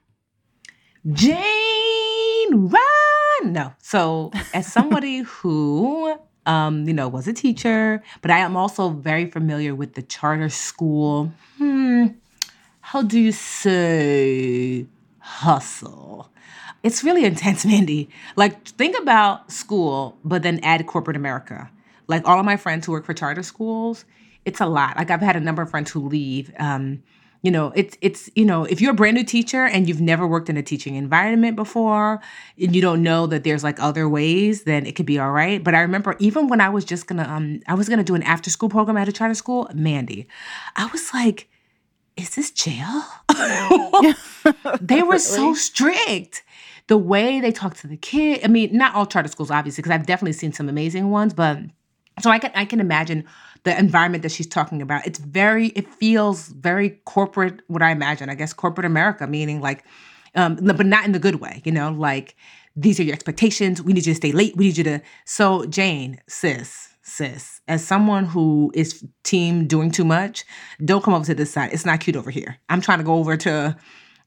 Jane, run! No. So as somebody who, um, you know, was a teacher, but I am also very familiar with the charter school, hmm, how do you say, hustle? It's really intense, Mandy. Like, think about school, but then add corporate America. Like, all of my friends who work for charter schools, it's a lot. Like, I've had a number of friends who leave. Um, you know, it's, it's you know, if you're a brand new teacher and you've never worked in a teaching environment before and you don't know that there's like other ways, then it could be all right. But I remember even when I was just going to, um, I was going to do an after school program at a charter school, Mandy, I was like, is this jail? They were really? so strict. The way they talk to the kid. I mean, not all charter schools, obviously, because I've definitely seen some amazing ones, but so I can I can imagine the environment that she's talking about. It's very, it feels very corporate, what I imagine, I guess corporate America, meaning like, um, but not in the good way, you know, like these are your expectations. We need you to stay late. We need you to. So Jane, sis, sis, as someone who is team doing too much, don't come over to this side. It's not cute over here. I'm trying to go over to,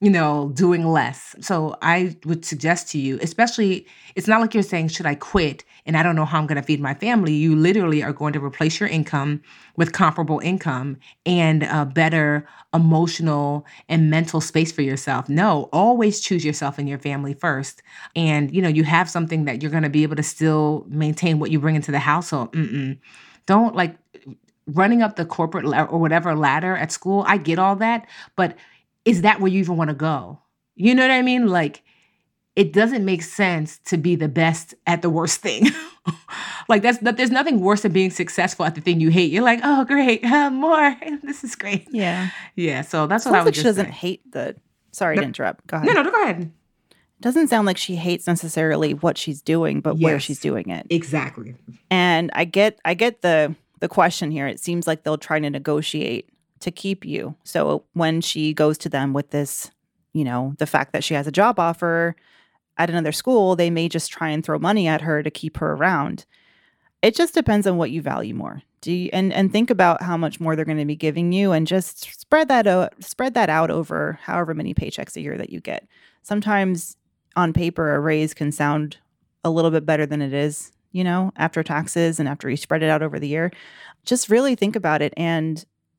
you know, doing less. So I would suggest to you, especially, it's not like you're saying, should I quit? And I don't know how I'm going to feed my family. You literally are going to replace your income with comparable income and a better emotional and mental space for yourself. No, always choose yourself and your family first. And, you know, you have something that you're going to be able to still maintain what you bring into the household. Mm-mm. Don't like running up the corporate la- or whatever ladder at school. I get all that, but is that where you even want to go? You know what I mean? Like, it doesn't make sense to be the best at the worst thing. Like, that's that. There's nothing worse than being successful at the thing you hate. You're like, oh, great, uh, more. This is great. Yeah. Yeah. So that's Sounds what I would like just she doesn't say. hate the. Sorry No- to interrupt. Go ahead. No, no, no, go ahead. Doesn't sound like she hates necessarily what she's doing, but where Yes. she's doing it. Exactly. And I get, I get the the question here. It seems like they'll try to negotiate to keep you. So when she goes to them with this, you know, the fact that she has a job offer at another school, they may just try and throw money at her to keep her around. It just depends on what you value more. Do you, and and think about how much more they're going to be giving you, and just spread that out, spread that out over however many paychecks a year that you get. Sometimes on paper, a raise can sound a little bit better than it is, you know, after taxes and after you spread it out over the year. Just really think about it, and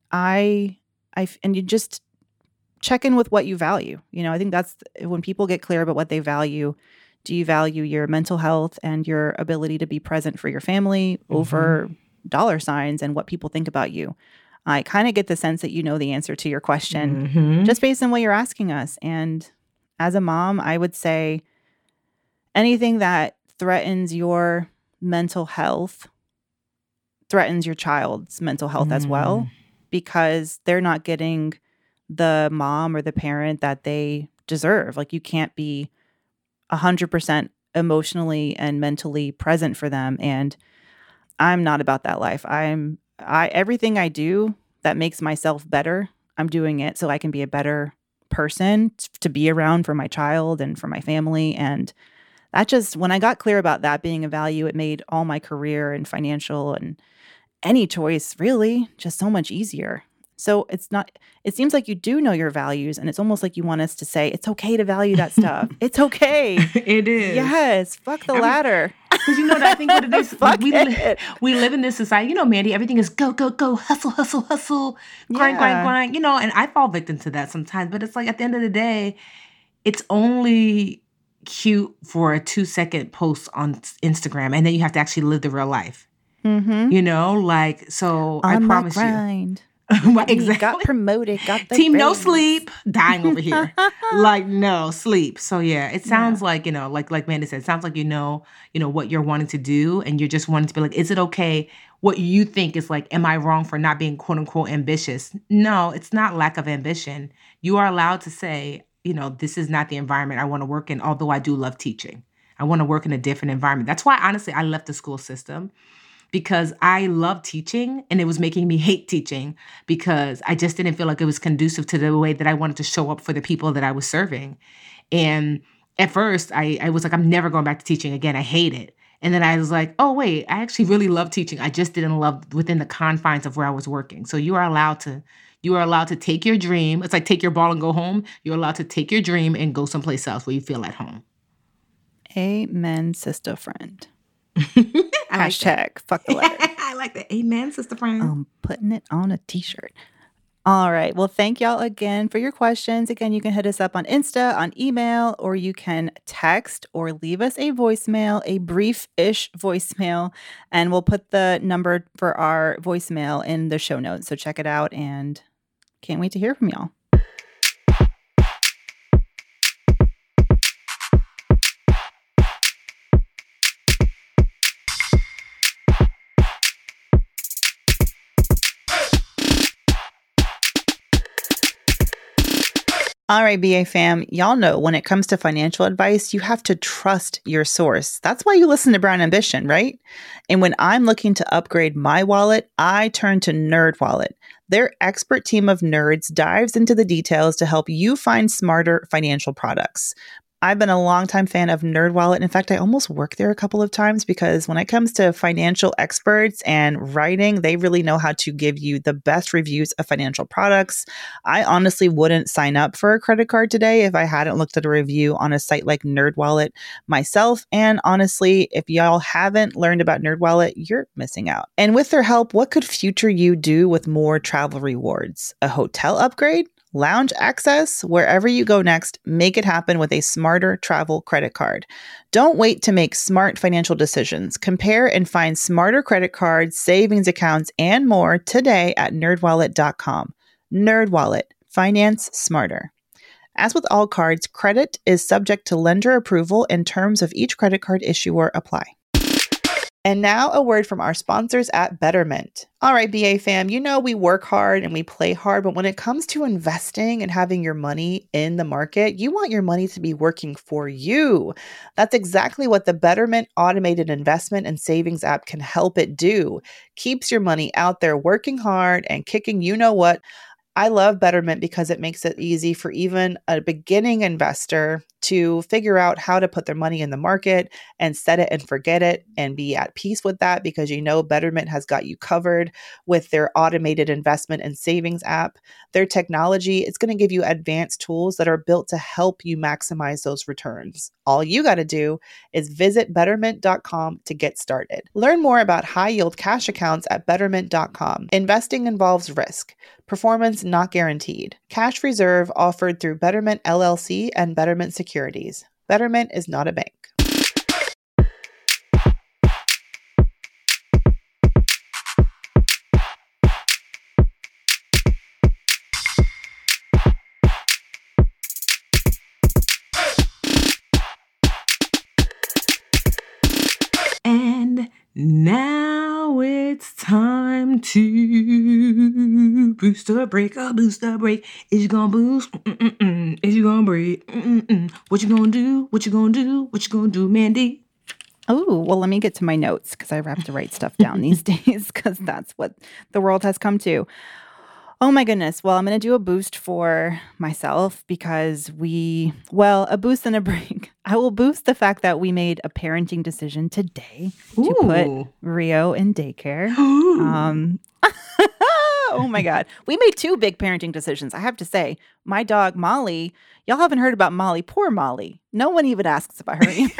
I, I, and you just check in with what you value. You know, I think that's when people get clear about what they value. Do you value your mental health and your ability to be present for your family over dollar signs and what people think about you? I kind of get the sense that you know the answer to your question Mhm. just based on what you're asking us. And as a mom, I would say anything that threatens your mental health threatens your child's mental health as well, because they're not getting the mom or the parent that they deserve. Like, you can't be one hundred percent emotionally and mentally present for them. And I'm not about that life. I'm I everything I do that makes myself better, I'm doing it so I can be a better person t- to be around for my child and for my family. And that just, when I got clear about that being a value, it made all my career and financial and any choice really just so much easier. So it's not, it seems like you do know your values, and it's almost like you want us to say, it's okay to value that stuff. It's okay. It is. Yes. Fuck the Every- ladder. Because you know, I think what it is, Fuck we, li- it. we live in this society. You know, Mandy, everything is go, go, go, hustle, hustle, hustle, grind, Yeah. grind, grind. You know, and I fall victim to that sometimes. But it's like, at the end of the day, it's only cute for a two second post on Instagram, and then you have to actually live the real life. Mm-hmm. You know, like, so I On my promise you. grind. Right, We exactly. got promoted, got the Team no raise. sleep, dying over here. Like, no sleep. So yeah, it sounds like, you know, like like Mandy said, it sounds like you know, you know, what you're wanting to do, and you're just wanting to be like, is it okay? What you think is like, am I wrong for not being quote unquote ambitious? No, it's not lack of ambition. You are allowed to say, you know, this is not the environment I want to work in, although I do love teaching. I want to work in a different environment. That's why, honestly, I left the school system, because I love teaching, and it was making me hate teaching because I just didn't feel like it was conducive to the way that I wanted to show up for the people that I was serving. And at first, I, I was like, I'm never going back to teaching again. I hate it. And then I was like, oh, wait, I actually really love teaching. I just didn't love within the confines of where I was working. So you are allowed to, you are allowed to take your dream. It's like take your ball and go home. You're allowed to take your dream and go someplace else where you feel at home. Amen, sister friend. I like that. Hashtag fuck the ladder. I like that. Amen, sister friend. I'm putting it on a t-shirt. All right. Well, thank y'all again for your questions. Again, you can hit us up on Insta, on email, or you can text or leave us a voicemail, a brief-ish voicemail, and we'll put the number for our voicemail in the show notes. So check it out, and can't wait to hear from y'all. All right, B A fam, y'all know when it comes to financial advice, you have to trust your source. That's why you listen to Brown Ambition, right? And when I'm looking to upgrade my wallet, I turn to NerdWallet. Their expert team of nerds dives into the details to help you find smarter financial products. I've been a longtime fan of NerdWallet. In fact, I almost worked there a couple of times because when it comes to financial experts and writing, they really know how to give you the best reviews of financial products. I honestly wouldn't sign up for a credit card today if I hadn't looked at a review on a site like NerdWallet myself. And honestly, if y'all haven't learned about NerdWallet, you're missing out. And with their help, what could future you do with more travel rewards? A hotel upgrade? Lounge access? Wherever you go next, make it happen with a smarter travel credit card. Don't wait to make smart financial decisions. Compare and find smarter credit cards, savings accounts, and more today at nerd wallet dot com. NerdWallet. Finance smarter. As with all cards, credit is subject to lender approval and terms of each credit card issuer apply. And now a word from our sponsors at Betterment. All right, B A fam, you know we work hard and we play hard, but when it comes to investing and having your money in the market, you want your money to be working for you. That's exactly what the Betterment automated investment and savings app can help it do. Keeps your money out there working hard and kicking you know what. I love Betterment because it makes it easy for even a beginning investor to figure out how to put their money in the market and set it and forget it and be at peace with that because you know Betterment has got you covered with their automated investment and savings app. Their technology is going to give you advanced tools that are built to help you maximize those returns. All you got to do is visit betterment dot com to get started. Learn more about high-yield cash accounts at betterment dot com. Investing involves risk. Performance not guaranteed. Cash reserve offered through Betterment L L C and Betterment Securities. Betterment is not a bank. And now it's time to boost or break. A boost or break. Is you gonna boost? Mm-mm-mm. Is you gonna break? Mm-mm-mm. What you gonna do? What you gonna do? What you gonna do, Mandy? Oh, well, let me get to my notes because I have to write stuff down these days because that's what the world has come to. Oh my goodness. Well, I'm going to do a boost for myself because we, well, a boost and a break. I will boost the fact that we made a parenting decision today to Ooh. put Rio in daycare. um, oh my God. We made two big parenting decisions. I have to say, my dog, Molly, y'all haven't heard about Molly. Poor Molly. No one even asks about her anymore.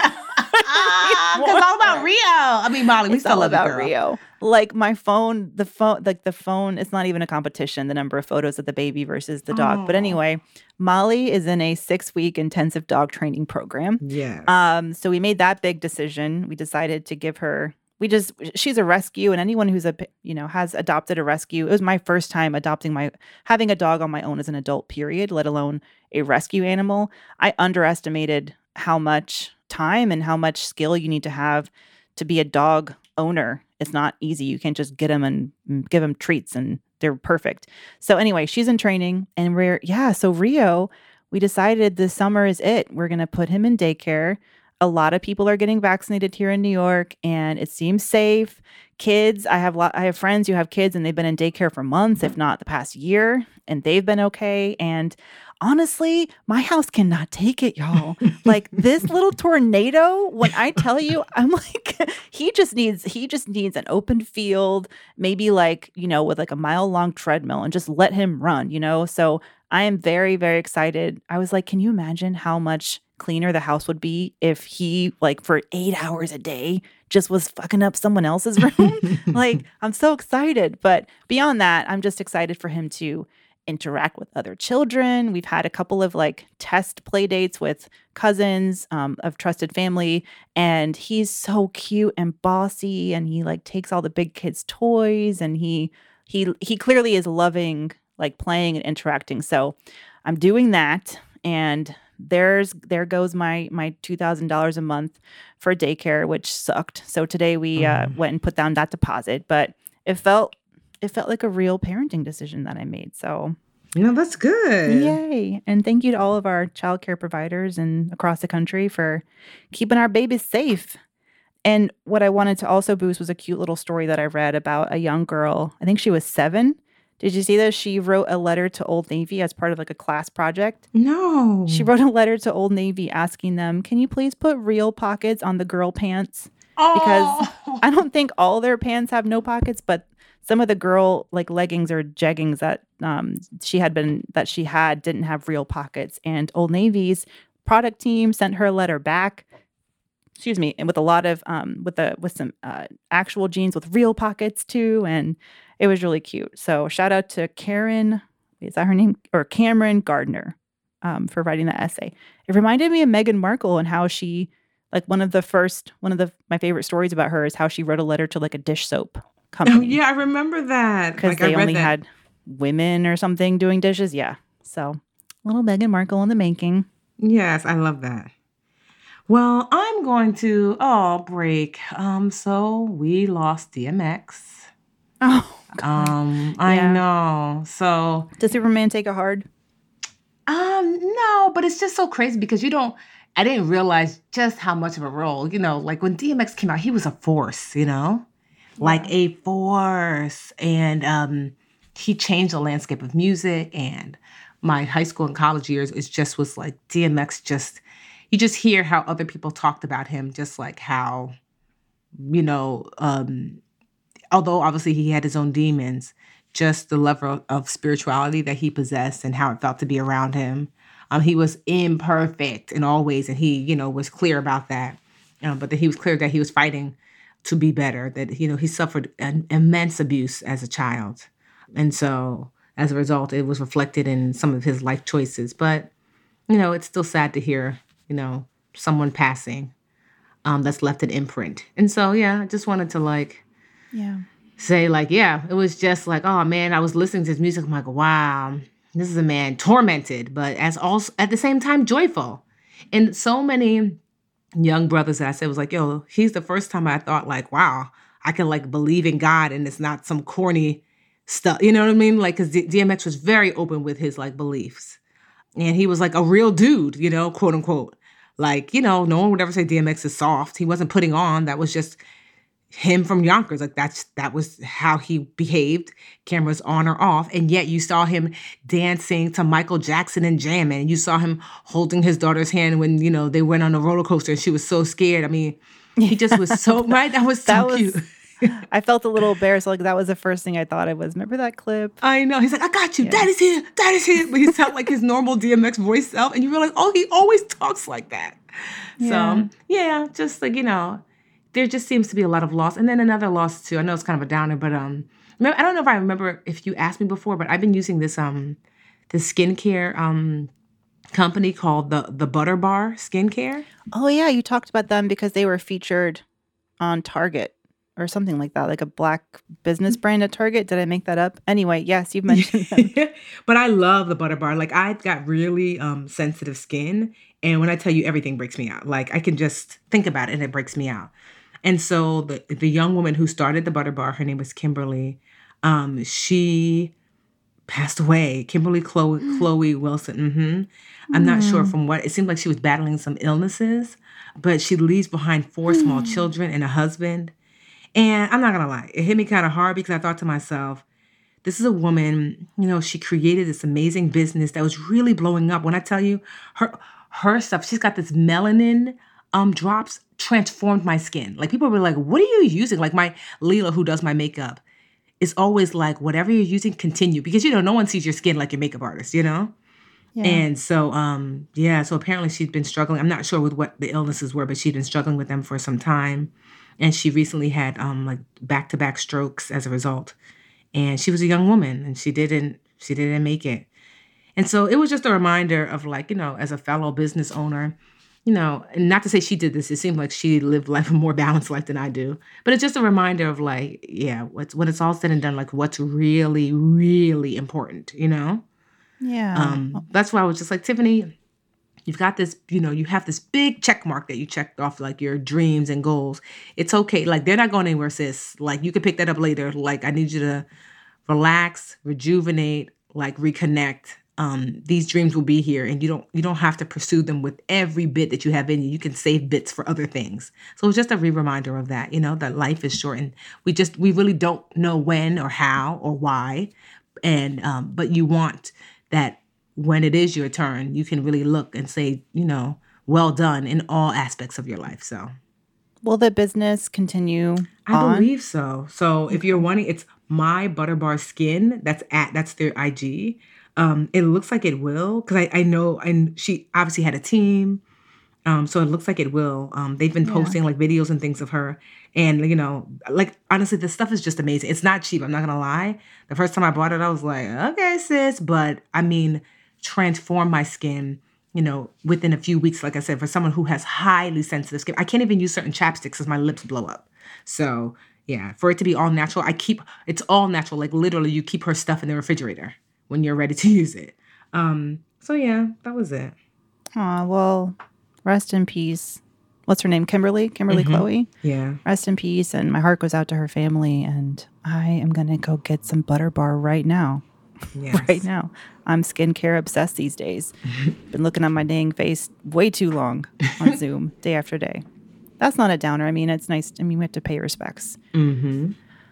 Because it's all about Rio. I mean, Molly, we It's still all love you, about girl. Rio. Like my phone, the phone, like the phone, it's not even a competition, the number of photos of the baby versus the dog. But Aw. anyway, Molly is in a six-week intensive dog training program. Yes. Um, so we made that big decision. We decided to give her, we just, she's a rescue, and anyone who's a, you know, has adopted a rescue, it was my first time adopting my, having a dog on my own as an adult, period, let alone a rescue animal. I underestimated how much time and how much skill you need to have to be a dog owner. It's not easy. You can't just get them and give them treats and they're perfect. So anyway, she's in training and we're, yeah. So Rio, we decided this summer is it. We're going to put him in daycare. A lot of people are getting vaccinated here in New York and it seems safe. Kids, I have lot, I have friends who have kids and they've been in daycare for months, if not the past year, and they've been okay. And honestly, my house cannot take it, y'all. Like this little tornado, when I tell you, I'm like, he just needs, he just needs an open field, maybe like, you know, with like a mile long treadmill and just let him run, you know? So I am very, very excited. I was like, can you imagine how much cleaner the house would be if he like for eight hours a day just was fucking up someone else's room? Like, I'm so excited. But beyond that, I'm just excited for him to interact with other children. We've had a couple of like test play dates with cousins um, of trusted family, and he's so cute and bossy, and he like takes all the big kids' toys, and he he he clearly is loving like playing and interacting. So I'm doing that, and there's there goes my my two thousand dollars a month for daycare, which sucked. So today we uh, went and put down that deposit, but it felt it felt like a real parenting decision that I made. So No, that's good. yay. And thank you to all of our childcare providers and across the country for keeping our babies safe. And what I wanted to also boost was a cute little story that I read about a young girl. I think she was seven. Did you see that she wrote a letter to Old Navy as part of like a class project? No. She wrote a letter to Old Navy asking them, can you please put real pockets on the girl pants? Because Oh. I don't think all their pants have no pockets, but some of the girl like leggings or jeggings that um, she had been that she had didn't have real pockets. And Old Navy's product team sent her a letter back. Excuse me, and with a lot of um, with the with some uh, actual jeans with real pockets too, and it was really cute. So shout out to Karen, is that her name, or Cameron Gardner, um, for writing that essay. It reminded me of Meghan Markle and how she, like one of the first, one of the my favorite stories about her is how she wrote a letter to like a dish soap company. Oh, yeah, I remember that. Because Like, they I read only that. had women or something doing dishes. Yeah. So little Meghan Markle in the making. Yes, I love that. Well, I'm going to, oh, break. Um, so we lost D M X. Oh, Um, I Yeah. know. So, does Superman take it hard? um, no, but it's just so crazy because you don't, I didn't realize just how much of a role, you know, like when D M X came out, he was a force, you know, like Yeah. a force. And um, he changed the landscape of music. And my high school and college years, it just was like D M X just, you just hear how other people talked about him, just like how, you know, um, although obviously he had his own demons, just the level of spirituality that he possessed and how it felt to be around him. Um, he was imperfect in all ways, and he, you know, was clear about that. Um, but that he was clear that he was fighting to be better. That you know he suffered an immense abuse as a child, and so as a result, it was reflected in some of his life choices. But you know, it's still sad to hear, you know, someone passing um, that's left an imprint. And so, yeah, I just wanted to like. Yeah. say like, yeah, it was just like, oh man, I was listening to his music. I'm like, wow, this is a man tormented, but as also at the same time joyful. And so many young brothers that I said was like, yo, he's the first time I thought like, wow, I can like believe in God and it's not some corny stuff. You know what I mean? Like, cause D M X was very open with his like beliefs and he was like a real dude, you know, quote unquote. Like, you know, no one would ever say D M X is soft. He wasn't putting on. That was just him from Yonkers. Like that's that was how he behaved, cameras on or off. And yet you saw him dancing to Michael Jackson and jamming. And you saw him holding his daughter's hand when, you know, they went on a roller coaster and she was so scared. I mean, he just was so right. That was so That was- cute. I felt a little embarrassed. Like that was the first thing I thought it was. Remember that clip? I know. He's like, I got you. Yeah. Daddy's here. Daddy's here. But he sounded like his normal D M X voice self. And you were like, oh, he always talks like that. Yeah. So, yeah, just like, you know, there just seems to be a lot of loss. And then another loss, too. I know it's kind of a downer, but um, I don't know if I remember if you asked me before, but I've been using this um, this skincare um company called the, the Butter Bar Skincare. Oh yeah, you talked about them because they were featured on Target or something like that, like a black business brand at Target. Did I make that up? Anyway, yes, you've mentioned them. But I love the Butter Bar. Like I've got really um, sensitive skin. And when I tell you everything breaks me out, like I can just think about it and it breaks me out. And so the, the young woman who started the Butter Bar, her name was Kimberly. Um, she passed away. Kimberly Chloe, Chloe Wilson. Mm-hmm. I'm not sure from what. It seemed like she was battling some illnesses, but she leaves behind four small children and a husband. And I'm not going to lie, it hit me kind of hard because I thought to myself, this is a woman, you know, she created this amazing business that was really blowing up. When I tell you her her stuff, she's got this melanin um drops, transformed my skin. Like people were like, what are you using? Like my Leela, who does my makeup, is always like, whatever you're using, continue. Because, you know, no one sees your skin like your makeup artist, you know? Yeah. And so, um, yeah, so apparently she's been struggling. I'm not sure with what the illnesses were, but she'd been struggling with them for some time. And she recently had um, like back-to-back strokes as a result. And she was a young woman and she didn't, she didn't make it. And so it was just a reminder of like, you know, as a fellow business owner, you know, and not to say she did this, it seemed like she lived life a more balanced life than I do. But it's just a reminder of like, yeah, what's when it's all said and done, like what's really, really important, you know? Yeah. Um, that's why I was just like, Tiffany, you've got this, you know, you have this big check mark that you checked off like your dreams and goals. It's okay. Like they're not going anywhere, sis. Like you can pick that up later. Like I need you to relax, rejuvenate, like reconnect. Um, these dreams will be here and you don't you don't have to pursue them with every bit that you have in you. You can save bits for other things. So it's just a re-reminder of that, you know, that life is short and we just we really don't know when or how or why. And, um, but you want that when it is your turn, you can really look and say, you know, well done in all aspects of your life. So will the business continue I on? believe so. So if you're wanting, it's My Butterbar Skin. That's at, that's their I G. Um, it looks like it will, because I, I know, and she obviously had a team. Um, so it looks like it will. Um, they've been Yeah. posting like videos and things of her. And, you know, like, honestly, this stuff is just amazing. It's not cheap. I'm not going to lie. The first time I bought it, I was like, okay, sis. But I mean, transform my skin, you know, within a few weeks. Like I said, for someone who has highly sensitive skin, I can't even use certain chapsticks because my lips blow up. So yeah, for it to be all natural, I keep, it's all natural. Like literally you keep her stuff in the refrigerator when you're ready to use it. Um, so yeah, that was it. Aw, well, rest in peace. What's her name? Kimberly? Kimberly Mhm. Chloe? Yeah. Rest in peace. And my heart goes out to her family. And I am going to go get some Butter Bar right now. Yes. Right now. I'm skincare obsessed these days. Been looking at my dang face way too long on Zoom, day after day. That's not a downer. I mean, it's nice. I mean, we have to pay respects. Mm-hmm.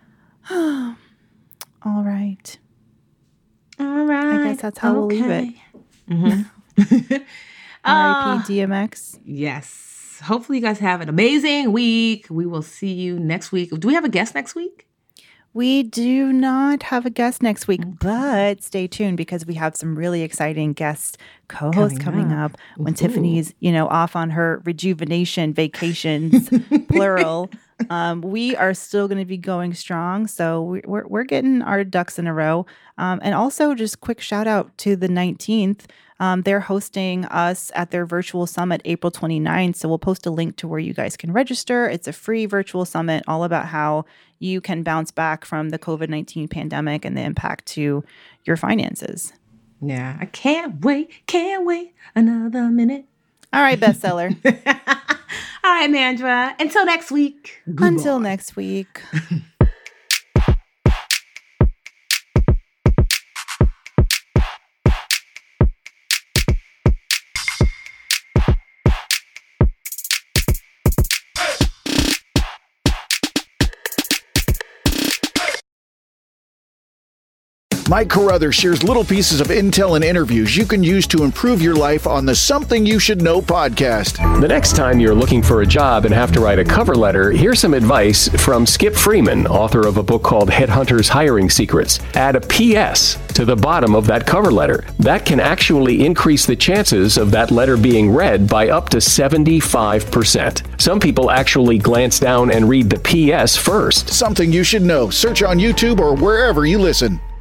All right. All right. I guess that's how we'll leave it. Mm-hmm. R I P D M X. Yes. Hopefully you guys have an amazing week. We will see you next week. Do we have a guest next week? We do not have a guest next week, but stay tuned because we have some really exciting guest co-hosts coming, Coming up, up. when Ooh. Tiffany's, you know, off on her rejuvenation vacations, plural. Um, we are still going to be going strong, so we, we're we're getting our ducks in a row. Um, and also, just quick shout out to the nineteenth. Um, they're hosting us at their virtual summit April twenty-ninth. So we'll post a link to where you guys can register. It's a free virtual summit all about how you can bounce back from the COVID nineteen pandemic and the impact to your finances. Yeah. I can't wait. Can't wait another minute. All right, bestseller. All right, Mandra. Until next week. Until Goodbye. next week. Mike Carruthers shares little pieces of intel and interviews you can use to improve your life on the Something You Should Know podcast. The next time you're looking for a job and have to write a cover letter, here's some advice from Skip Freeman, author of a book called Headhunters Hiring Secrets. Add a P S to the bottom of that cover letter. That can actually increase the chances of that letter being read by up to seventy-five percent. Some people actually glance down and read the P S first. Something You Should Know. Search on YouTube or wherever you listen.